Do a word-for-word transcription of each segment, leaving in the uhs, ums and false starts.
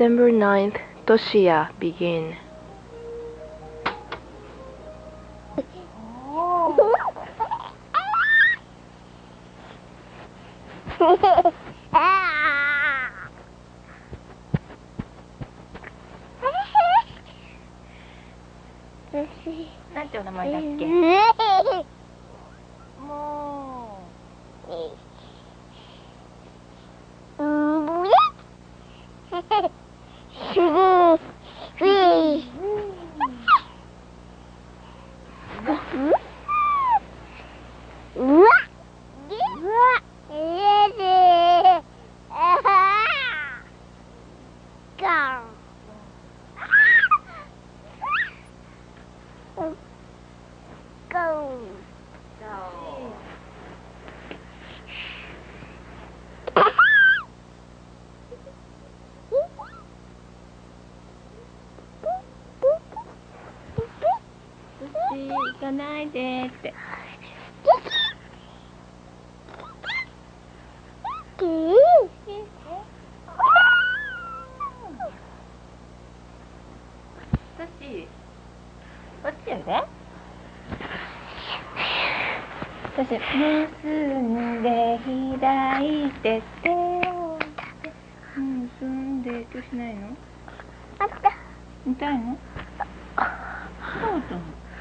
September ninth, Toshiya begin. なんてお名前だっけ？もう。行かないでって。トシ、こっちやで。トシ、結んで開いて手を結んで、どうしないの？痛いの？そうと。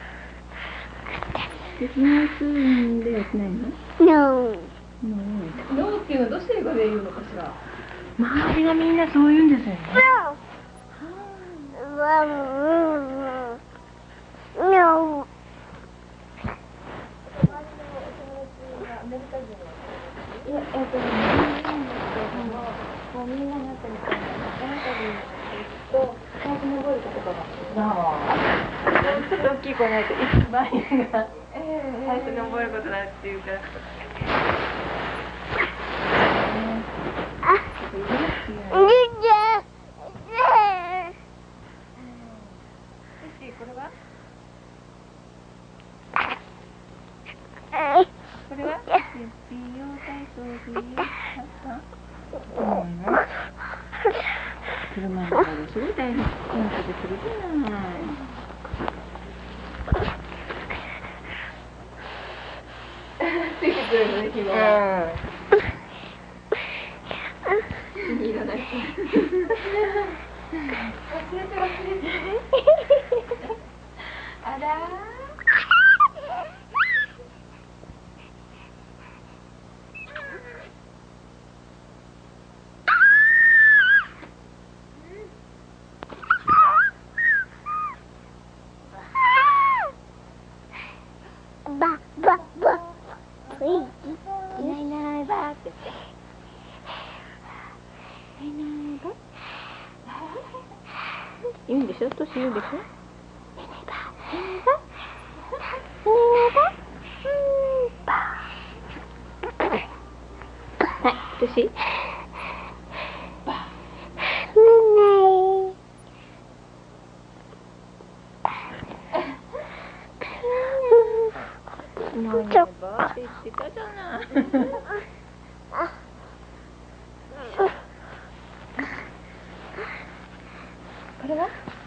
結んでやってないの？ No。 ノーっていうのはどうして英語で言うのかしら。周りがみんなそう言うんですよね。 No。 いや、えっとね、もうみんなになったみたいな、エンタビューと最初の覚える言葉が。ちょっと大きい子になると、一番が最初に覚えることだっていうから。これは？これは？指を体操する。車の中ですごい大変なことするじゃない。ついてくるのね、ひもが。気に入らない。忘れて忘れて。あらー。 ばばば。 いないいないばって言って。いないいないば。言うんでしょ？トシ言うんでしょ？いないば。いないば。はい、トシ。ば。いないいないばって言ってたじゃない。これは？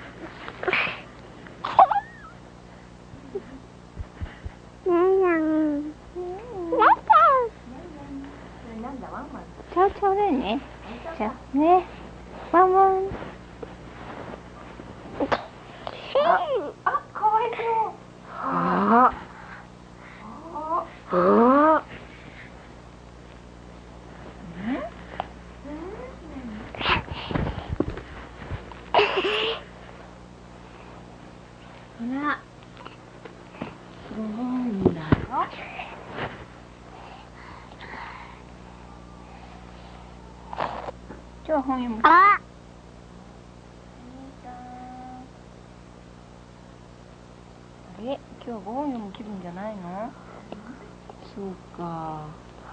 ちゃうちゃうだよね。ちゃうね。ワンワン。あ、あ、かわいそう。 ああ。ああ。 ほら。ご本だよ。今日本読む。 あ。 あれ、今日は本読む気分じゃないの？そうか。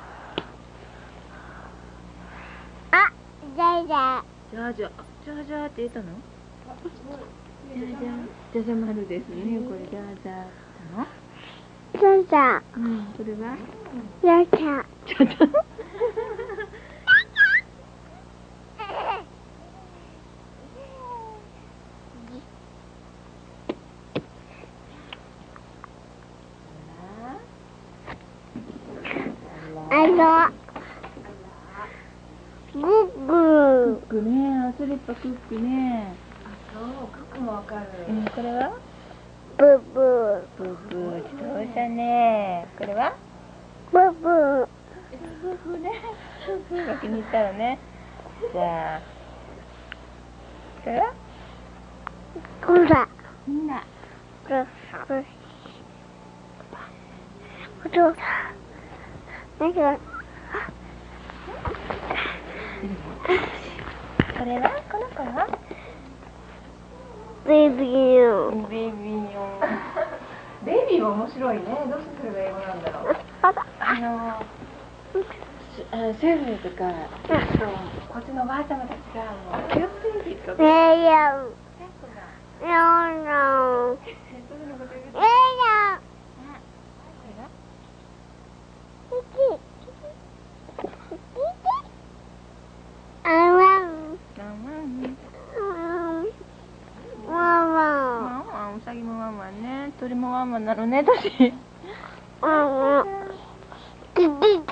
あ、じゃじゃ。 じゃあじゃあ、じゃあじゃあって言ったの？じゃあじゃあ、じゃじゃ丸ですね。これじゃあじゃあの？ じゃじゃ。 うん、これは？ じゃじゃ。 じゃじゃ。 あの、グックグックね、アスリッパクックね。 そう、クックもわかる。 うん、これはブブブーブー自動車ね。これはブブブーブーね。ブーブーが気に入ったのね。じゃあ、これはほらみんな。 これこれこれなんかこれはこの子はベビーよベビーよ。 ベイビーは面白いね。どうしてそれが英語なんだろう。 あのー、セブンとか、こっちのおばあちゃまたちがもうキューベイビーとか。 ねえやんこののねえやんあわんれはワンワンワンワン、ウサギもワンワンね。鳥もワンワンなのね、私。 ワンワンキキキお猿さんキキキ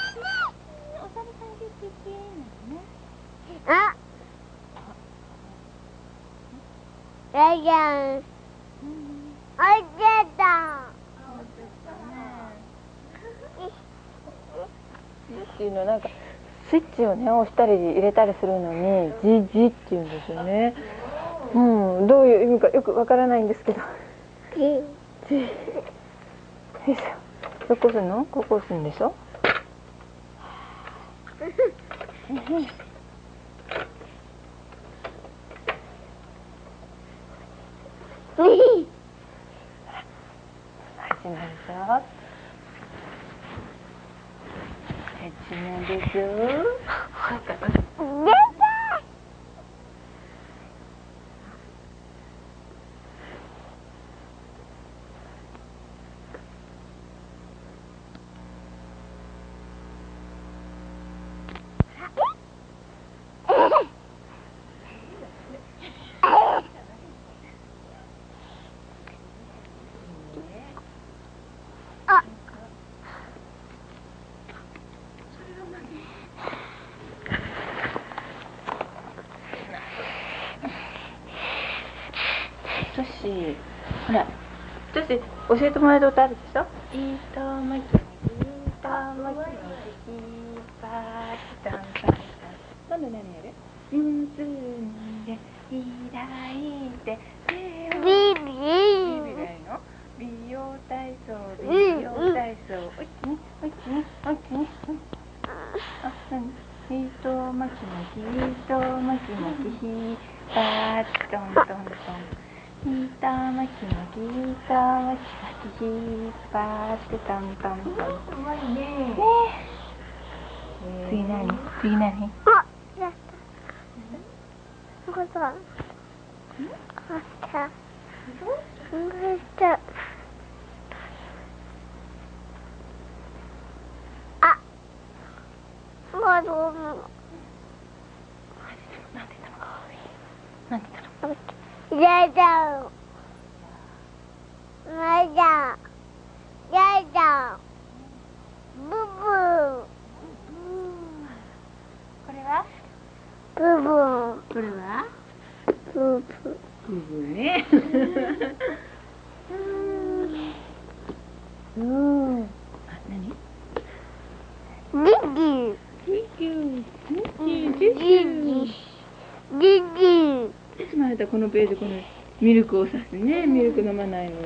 キなのね。 あやいやんおいでたっていうのはなんかスイッチをね押したり入れたりするのにジジっていうんですよね。うん、どういう意味かよくわからないんですけど。ジジ。よいしょ。どこ押すの？ここ押すんでしょ。始まるぞ。始まるぞ。 出たあトシ、ほら、トシ教えてもらえたことあるでしょ。糸巻き、糸巻き、パーッタンパーッタン。今度何やる？結んで開いて手を。 ビビビビがいいの？美容体操、美容体操。おいちに、おいちに、おいちに。あ、何？糸巻き巻き、糸巻き巻き、パーットントントン。糸巻き巻き、糸巻き巻き、引っ張ってトントントン。 うまいね。 ねえ。次何？次何？ あやったこったこったこったあもうどうもなんて言ったの？なんて言ったの？ やだやだやだブブこれは？ ブブこれは？ ブブブブね。うん。あ、何？ ギギキキュー。キギキュー。 ギギいつもあなたこのページこのミルクをさすね。ミルク飲まないのに。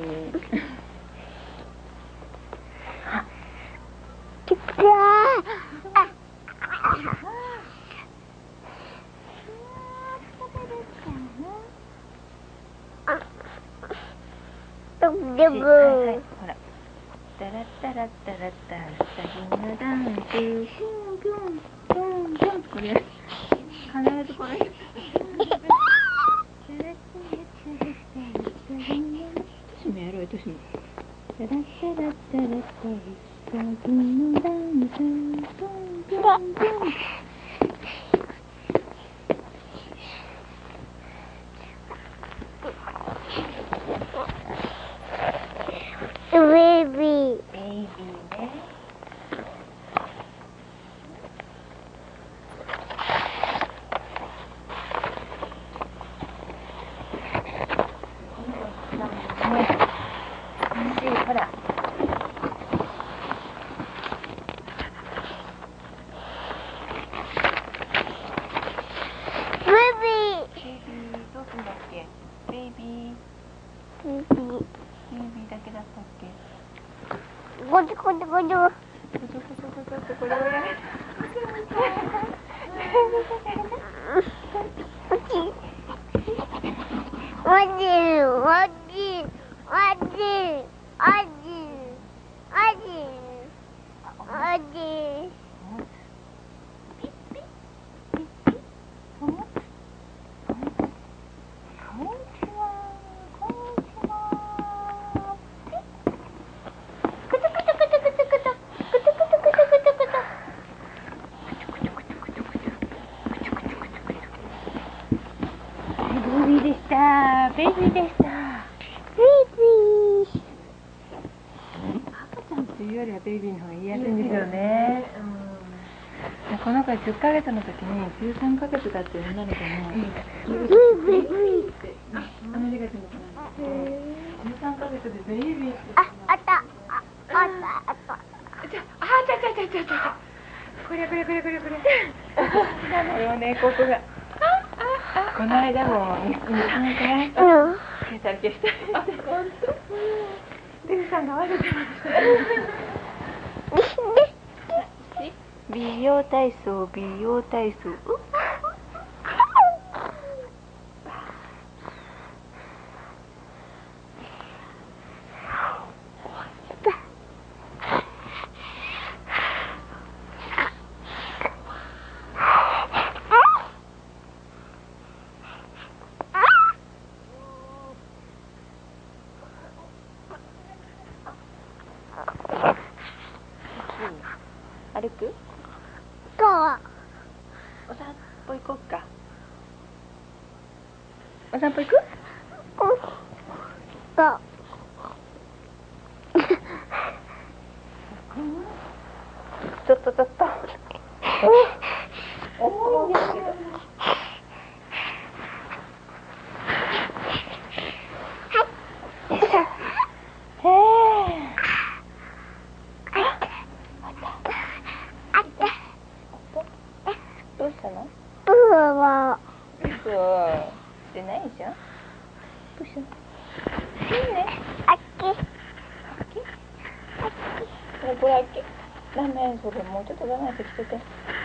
キッカーあドブドブはいはい、ほら。タラッタラッタラッタラッタギンのダンス。キュンキュンキュンキュン。これ必ずこれ。私もやろう、私も。タラッタラッタラッタギンのダンス。キュンキュンキュン。 ベイビーベイビーね。 イビー。 ベイビー。 ベイビーだけだったっけ？ ごちょごちょごちょ。 こちょこちょこちょってこれをやる。 おじおじおじおじおじおじ。 ベイビーでした。ベイビーでした。 ベイビー。 赤ちゃんっていうよりはベイビーの方が言いやすいんですよね。この子はじゅっかげつの時にじゅうさんかげつだって女の子のベイビー。 アメリカ人の子なんですけど、じゅうさんかげつでベイビーって。 あ、あった。あ、あった。あった。 あ、ちゃちゃちゃちゃちゃ。これこれこれこれこれ。なのよね、ここが。この間もに、に、さんかい消したり消したり。あ、本当。デルさんがわざと。美容体操、美容体操。歩く？ そう。 お散歩行こうか。お散歩行く？ そう。 ちょっとちょっと。おお。どうしたの？ ブーは。 嘘してないじゃん。どうしたの？いいね。 あっけ。 あっけ？これこれあっけ。ダメそれもうちょっと我慢してきてて。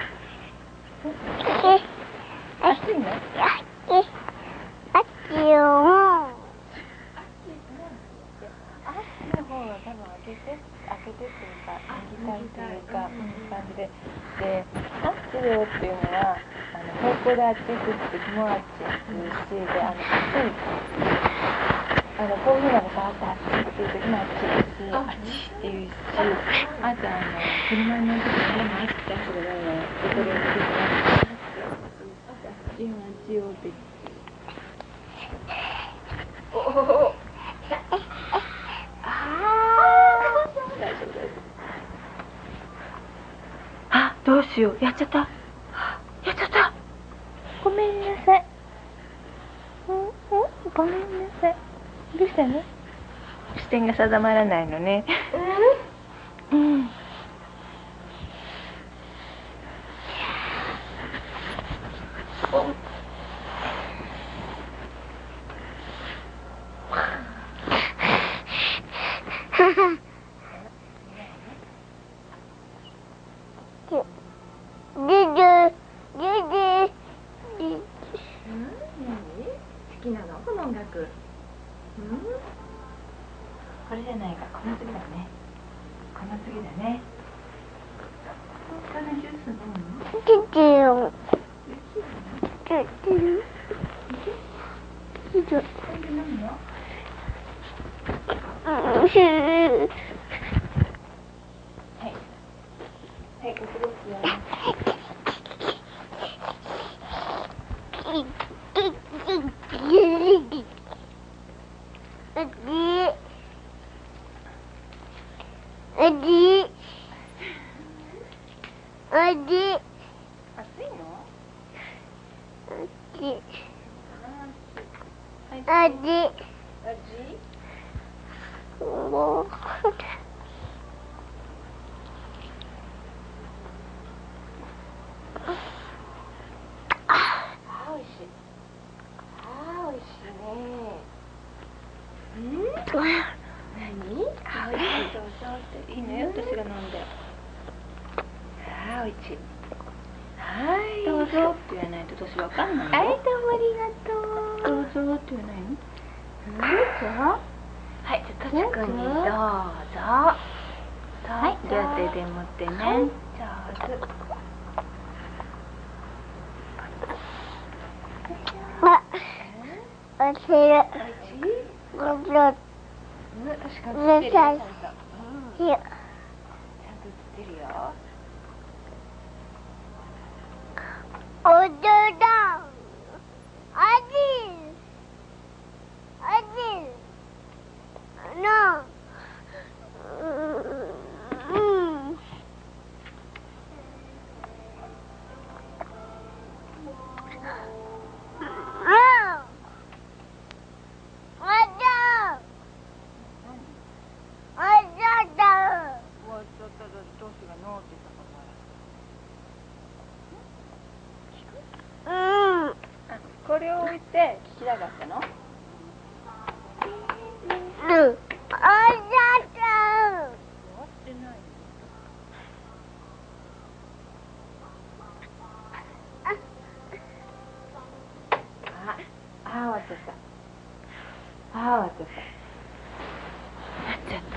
熱いの？ あっけ。あっけよ。 あっちの方が多分開けて開けてっていうか右たいというか感じでであっちよっていうのはあの方向であっち行くって時もあっち行くしであのあのこういうのが触ってあっちっていう時もあっち行くしあっちっていうしあとあの車に乗る時にでもあっちってあっちが誰だよってそれを聞いてあっちよあっちよっておおあ、どうしよう。やっちゃった。やっちゃった。ごめんなさい。うん、うん、ごめんなさい。どうしたの？視点が定まらないのね。うん。好きなの？この音楽。うん？これじゃないか。この次だね。この次だね。このジュース飲むの？ 出てよ。出てる。出てる。 飲むの？ うん。 はい。はい、ここですよ。 おじ。おじ。 暑いの？ おじ。 はい。 おじ。 おじ？ もう。 あ、おいしい。あ、おいしいね。 何？ あ、おいしい、どうぞって。いいのよ、私が飲んで。ああ、おいしい。はい。どうぞって言わないと私わかんないよ。 はい、どうもありがとう。 どうぞって言わないの？ どうぞ。はい、じゃあ、としくんにどうぞ。 はい、両手で持ってね。 はい、 上手。 あ、おいしい。 おいしい？ ごぶ。 うん、確かに映ってるよ、ちゃんと。うん、ちゃんと映ってるよ。 おじゅだ。あじ。あじ。の。うん。 これを置いて聞きたかったの？ うん。あじゃった。 終わってない。あ、あ、終わっちゃった。あ、終わっちゃった。終わっちゃった。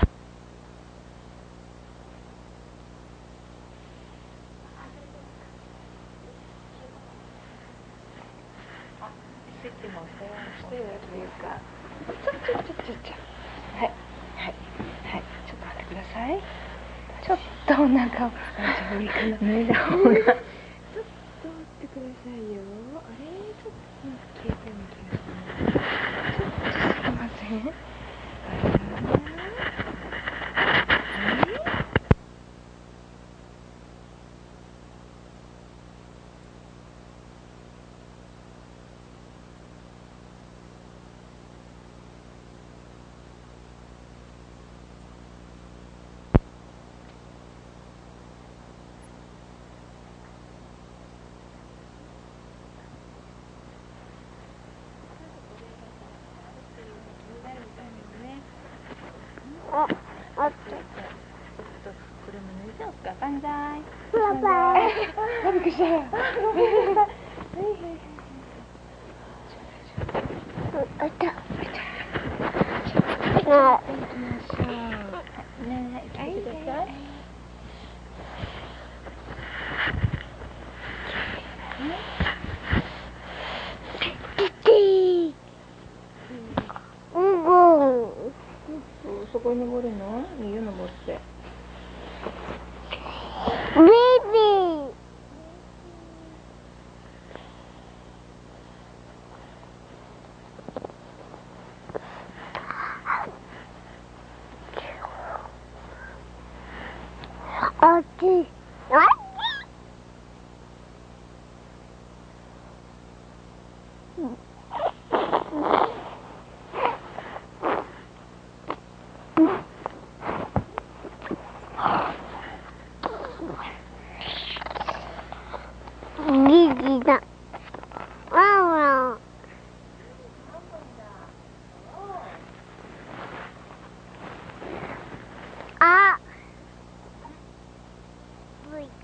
いつもお世話してるというか、ちょちょちょちょちょ、はいはいはい、ちょっと待ってください。ちょっとお腹を大丈夫かな、脱いだ方がちょっと待ってくださいよ。あれ、ちょっとなんか消えてる気がする。ちょっとすいません。 あ、あった。 ちょっとこれも脱いじゃおうか。万歳。 バイバイ。 あ、びっくりした。はいはいあった。 はい。 なあ。 行きましょう。ねえ、行ってください。 うん。 そこに登るの？いいよ、登って。 ベイビー。あっち。あっギギだ。ワンワン。あ。ブイツ。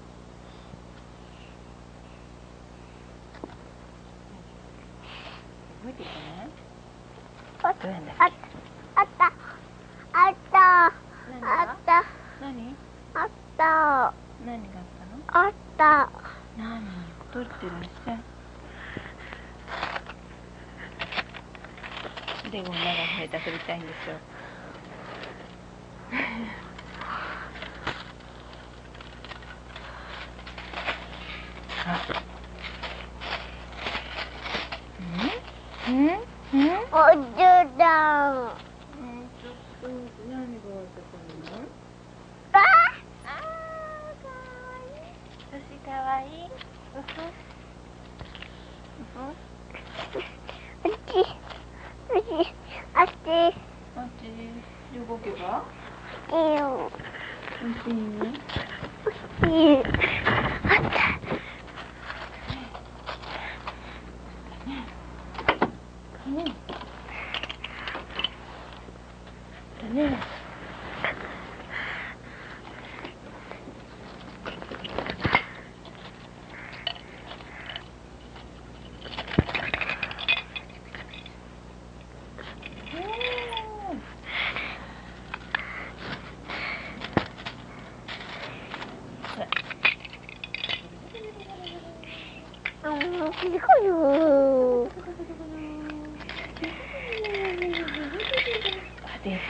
覚えてるかな？ あっどうやんだった。あった。あった。あった。 何？ あった。 何があったの？ あった。 何？取ってらっしゃい。でも長く入って遊びたいんでしょ。あ。うん？うん？うん？ おじゅだん。 うん、ちょっと何があったかな？ ああー、かわいい。私かわいい。うふ。うふ。 あっち。あっち。あっち。 あっちで動けば？ いいよ。 おいしいね。 いい。あった。 ね。 ね。 すごいよ。 あ、出た。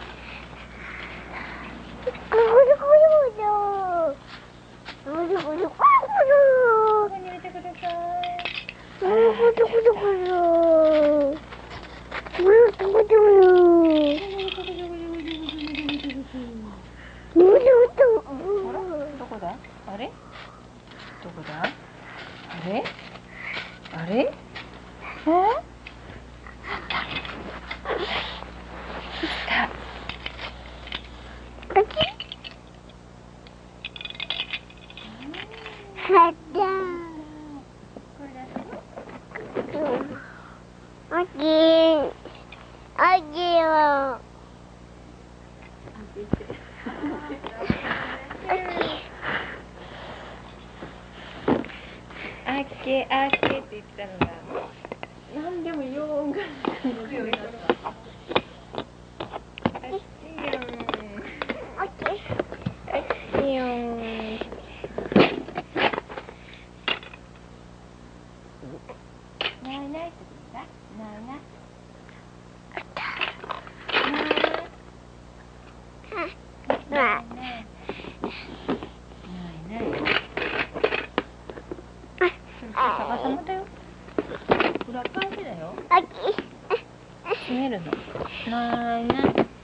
ゴロゴロゴロ。ゴロゴロゴロゴロ。 ここに入れてください。 ゴロゴロゴロゴロ。ゴロゴロゴロ。 どこだ？あれ？どこだ？あれ？あれ？え？来た。 はっちゃん。 これだけ？ おっきい。おっきいよ。 あけあけって言ったのが何でもよーんがあっちよん。あっちよん。ないないって言った？ないない。ないない。ないない。逆さまだよ。裏返しだよ。閉めるの。ないない。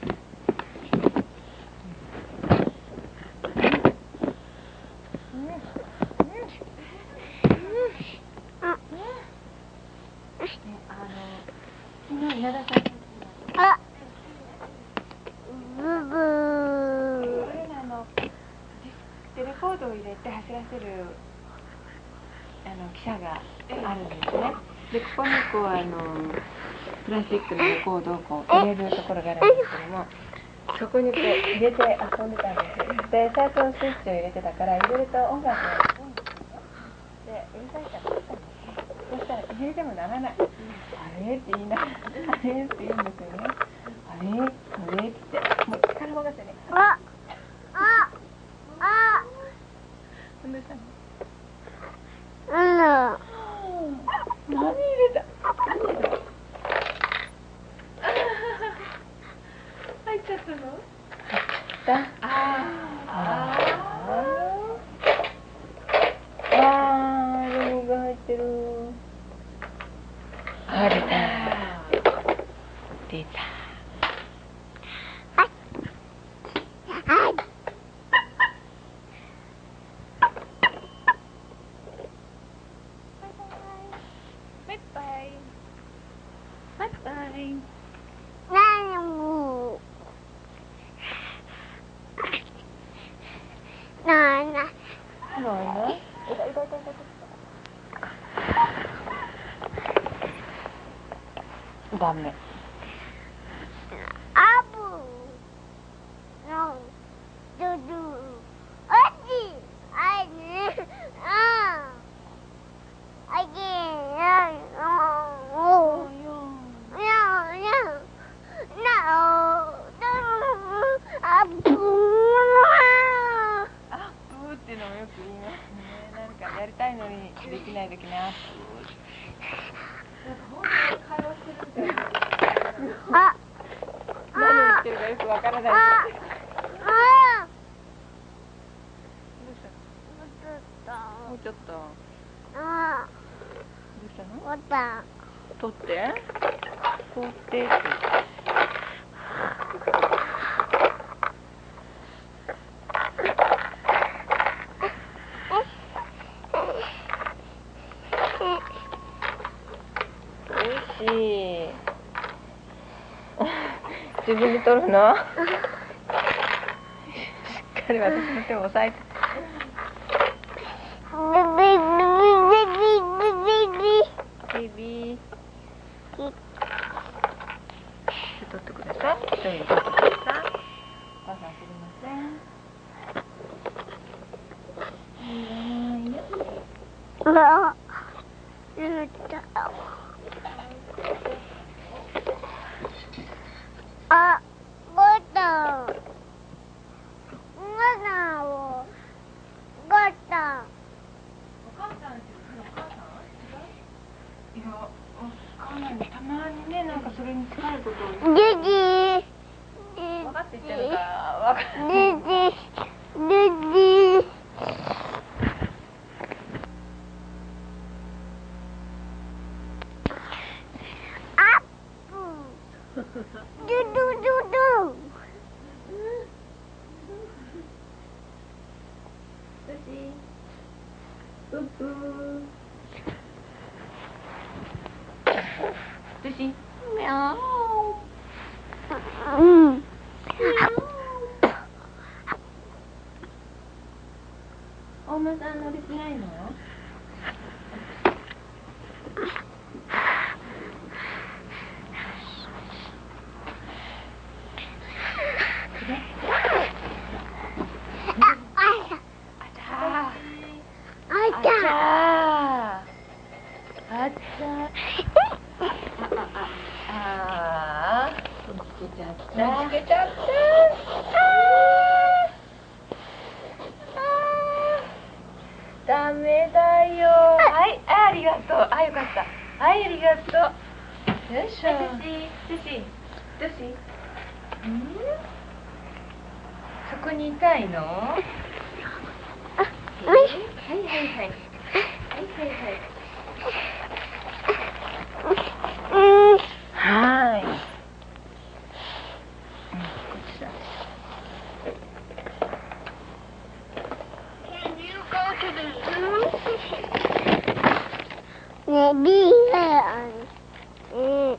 あ、ブブー。 これあのテレコードを入れて走らせるあの汽車があるんですね。でここにこうあのプラスチックのレコードをこう入れるところがあるんですけども、そこにこう入れて遊んでたんですよ。で最初スイッチを入れてたから入れると音楽がするんですよね。でうるさいから切ったんですね。そしたら入れてもならない。あれって言いながらあれって言うんですよね。あれあれってもう力任せね。 あ、あ、あ。 どうしたの？ あら。 何入れた？入っちゃったの？入った。ああ。ああ、レモンが入ってる。あ、出た。出た。バイバイ。バイバイ。 なにも。なな。 ないない。いたいたいたいた。ダメ。 アブ。の。ドド。あっち。あいね。あ。あいけ。あい。お。やや。なお。あぶ。 アップーっていうのもよく言いますね。なんかやりたいのにできないときにアップー。 あ。 何を言ってるかよくわからない。 あ。あ。 どうしたの？もうちょっと。 あ。 どうしたの？ わた。 取って。取ってって。おいしい。自分で取るの？しっかり私の手を押さえて。ベビー。取ってください。一人で取ってください。 が言ったあ、ゴタンゴタンをゴタンお母さんってお母さん？違う？いや、わかんない。たまにね、なんかそれに近いことをジジ分かって言ってるかわかんない。 ジジジジアップドゥドゥドゥドゥうっぷー。どうし？みゃー。 うん。 お馬さん乗れてないの？ あちゃあっちゃああ見つけちゃった見つけちゃったダメだよはいありがとうあよかったはいありがとうよいしょどうしどうしどうしんそこにいたいのはいはいはいはいはいはいはい。こちら。 ね、リーガーえ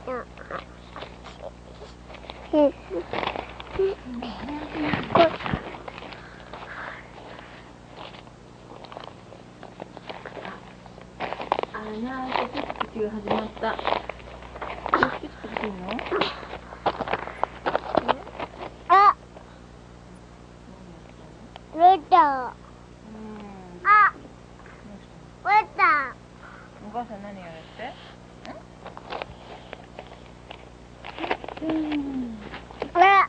あなたピチピチが始まった。ピチピチするの？ あ、出た。あ、出た。 お母さん何やるって？うん。 あ。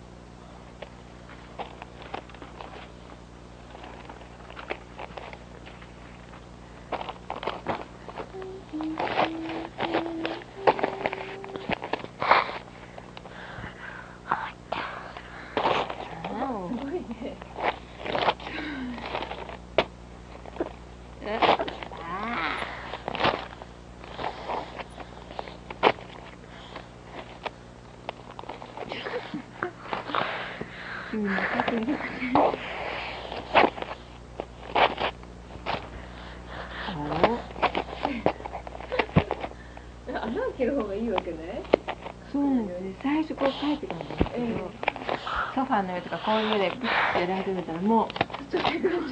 うん、分かってる。穴開ける方がいいわけね。そうなんですね。最初こう書いてたんですけど、えー、ソファーの上とかこういう上でピッてやり始めたらもうちょっと待って。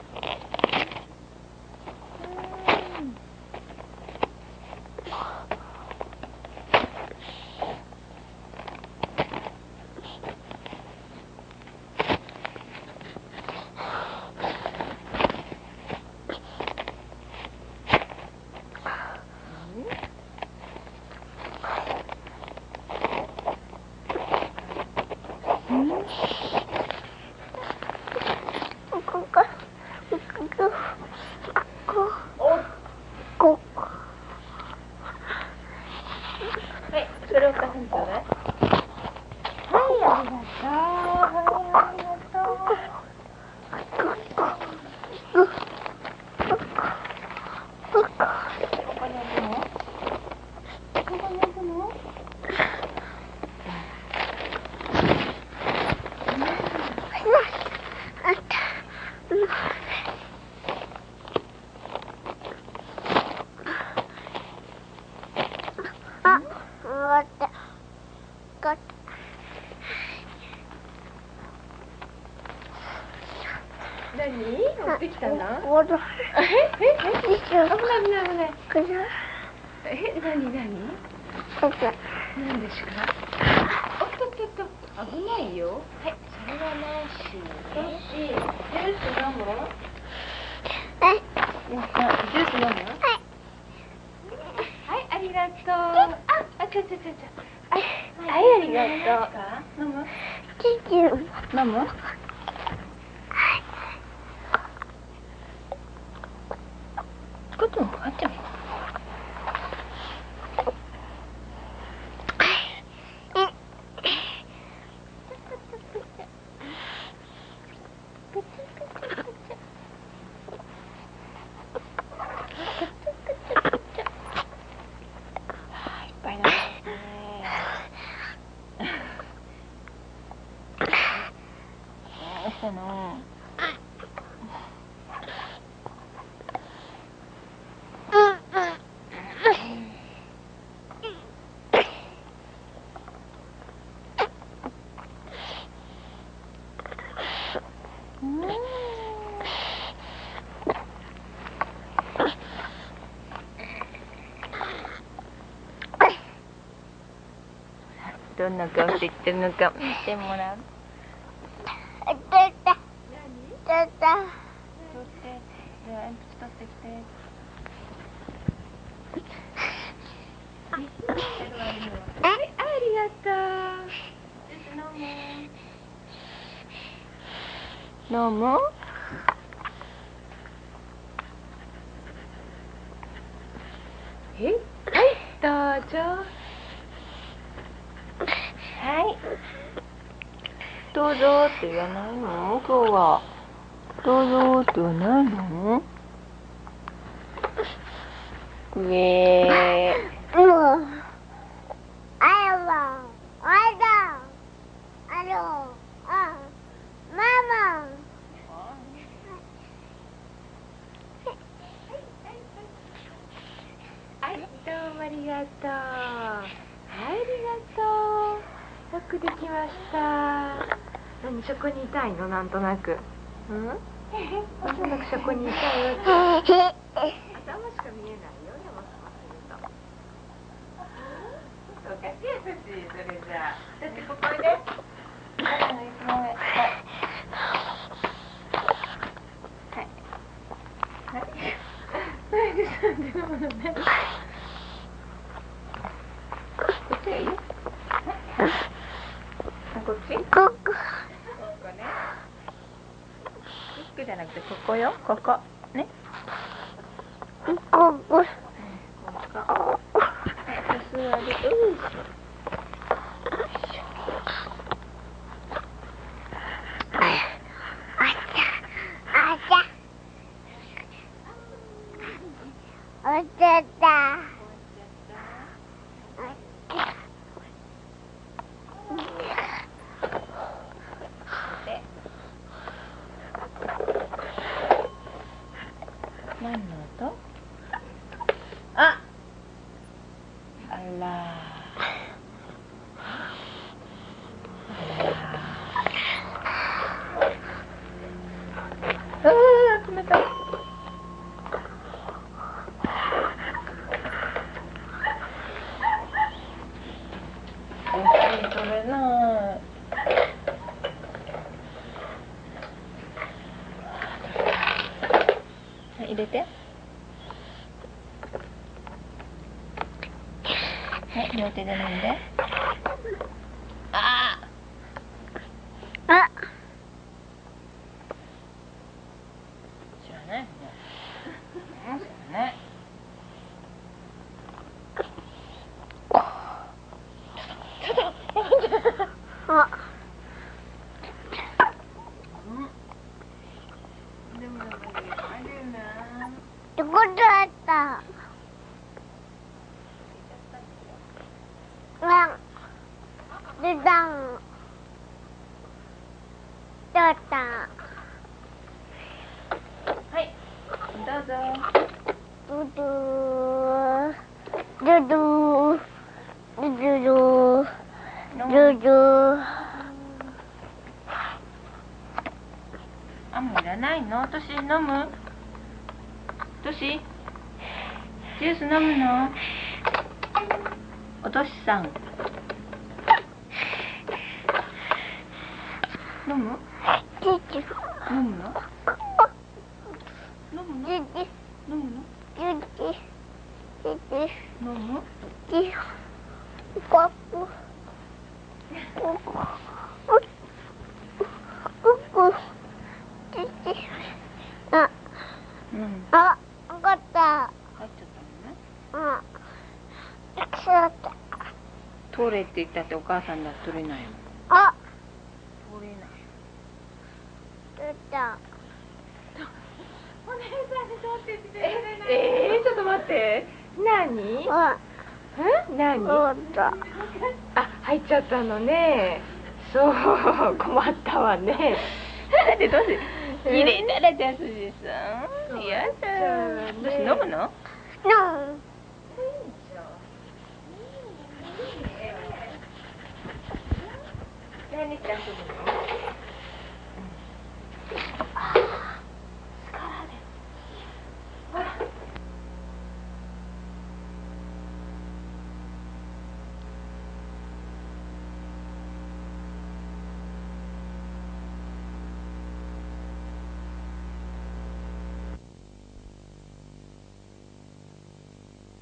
はい、それをかすんちょうだい。はい、ありがとう。はい、ありがとう。ここに置くの？ここに置くの？ あ、終わった。ガッ。 何？持ってきたの？ おど。 えええ？危ない危ない危ない。 これ。 え、何何？ これ。 何ですか？おっとっとっと、危ないよ。はい、それはなし。よし、ジュース飲む？ え、 ジュース飲む？はい。はい、ありがとう。あ、あ、ちょちょちょちょ。はい、はい、ありがとう。飲む？飲む？こっちも、あっちも。どんな顔して言ってるのか見てもらう。 取った。取った。 取って。じゃあ鉛筆取ってきて。はい、ありがとう。ジュース飲む？飲む？え、はい、どうぞ。はい。どうぞって言わないの？今日は。どうぞって言わないの？上。 もう。あやば。あだ。あの。あ。ママ。 はい、どうもありがとう。はい、ありがとう。よくできました。何、そこにいたいの？なんとなく。うん？なんとなくそこにいたいわけ。頭しか見えないよ、山様すると。おかしいやつし、それじゃあ。だってここで。はい、いつも上。はい。はい。はい。はい、で、さんじのものね。こっちがいい？こっち？ここ。ここね。クックじゃなくてここよ。ここ。ね。 ここ。 ここ。はい、座る。よいしょ。 おちゃった。 何の音？あ、あら。ああ、冷たい。取れない。はい、入れて。はい、両手で飲んで。ああ。 あ。 知らないもん。知らない。ちょっと、ちょっと。 あ。 でも、あるな。 どこだった。あ。出たん。どうした。 はい、どうぞ。 ドドー。ドドー。ドドー。ドドー。 あ、もういらないの？トシ飲む？トシ？ジュース飲むの？おとしさん。飲む？飲むの？飲むの？飲ち、ここ、ここ、ここ、ちち、あ、 うん。 あ、わかった。 入っちゃったのね。 うん。そうだった。 取れって言ったってお母さんだって取れないもん。 あ、 取れない。 取れた。 お姉さんに取ってきてくれない。えー、ちょっと待って。何？ うん。 ん？何？ そうだ。 あ、入っちゃったのね。そう、困ったわね。だってどうせ入れたら出すでさ。やだ。どうして飲むの？ の。 何して遊ぶの？